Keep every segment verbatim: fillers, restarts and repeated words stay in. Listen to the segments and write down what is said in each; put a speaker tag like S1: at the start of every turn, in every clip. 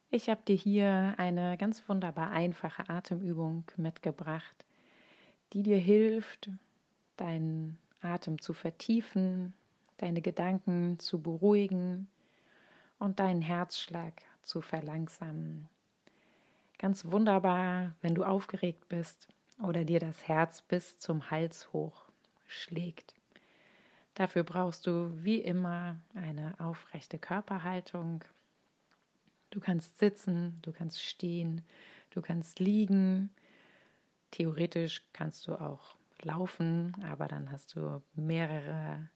S1: Ich habe dir hier eine ganz wunderbar einfache Atemübung mitgebracht, die dir hilft, deinen Atem zu vertiefen, deine Gedanken zu beruhigen und deinen Herzschlag zu verlangsamen. Ganz wunderbar, wenn du aufgeregt bist oder dir das Herz bis zum Hals hoch schlägt. Dafür brauchst du wie immer eine aufrechte Körperhaltung. Du kannst sitzen, du kannst stehen, du kannst liegen. Theoretisch kannst du auch laufen, aber dann hast du mehrere,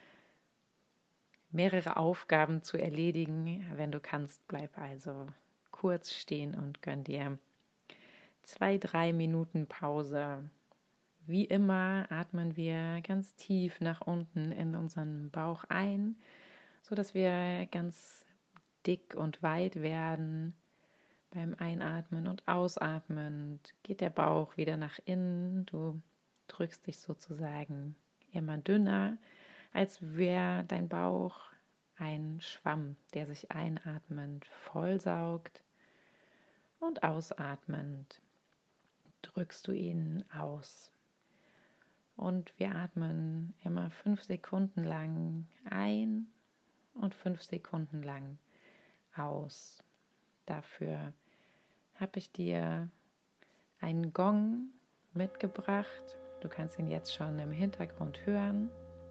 S1: mehrere Aufgaben zu erledigen. Wenn du kannst, bleib also kurz stehen und gönn dir zwei, drei Minuten Pause. Wie immer atmen wir ganz tief nach unten in unseren Bauch ein, sodass wir ganz dick und weit werden. Beim Einatmen und Ausatmen geht der Bauch wieder nach innen. Du drückst dich sozusagen immer dünner, als wäre dein Bauch ein Schwamm, der sich einatmend vollsaugt und ausatmend drückst du ihn aus. Und wir atmen immer fünf Sekunden lang ein und fünf Sekunden lang aus. Dafür habe ich dir einen Gong mitgebracht. Du kannst ihn jetzt schon im Hintergrund hören.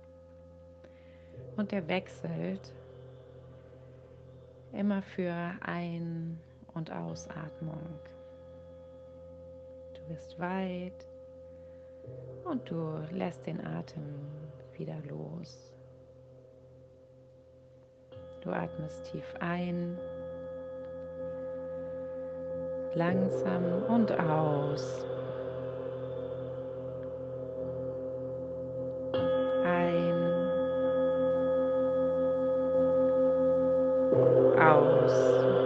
S1: Und der wechselt immer für Ein- und Ausatmung. Du bist weit und du lässt den Atem wieder los. Du atmest tief ein, langsam und aus. Ein, aus.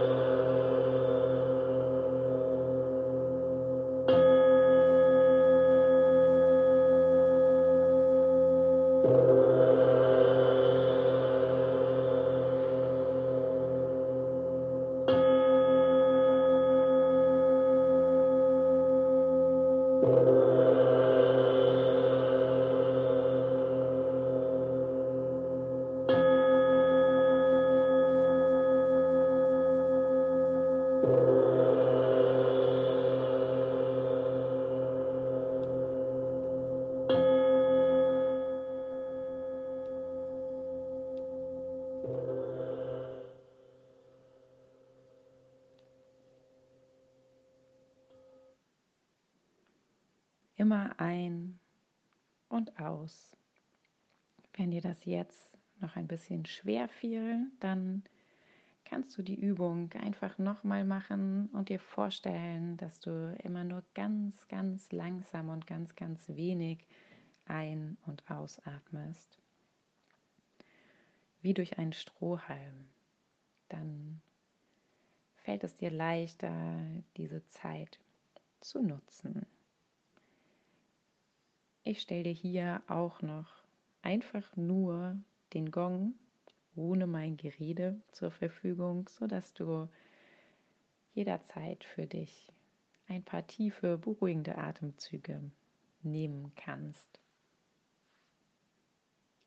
S1: Immer ein und aus. Wenn dir das jetzt noch ein bisschen schwer fiel, dann kannst du die Übung einfach nochmal machen und dir vorstellen, dass du immer nur ganz, ganz langsam und ganz, ganz wenig ein- und ausatmest, wie durch einen Strohhalm. Dann fällt es dir leichter, diese Zeit zu nutzen. Ich stelle dir hier auch noch einfach nur den Gong ohne mein Gerede zur Verfügung, sodass du jederzeit für dich ein paar tiefe, beruhigende Atemzüge nehmen kannst.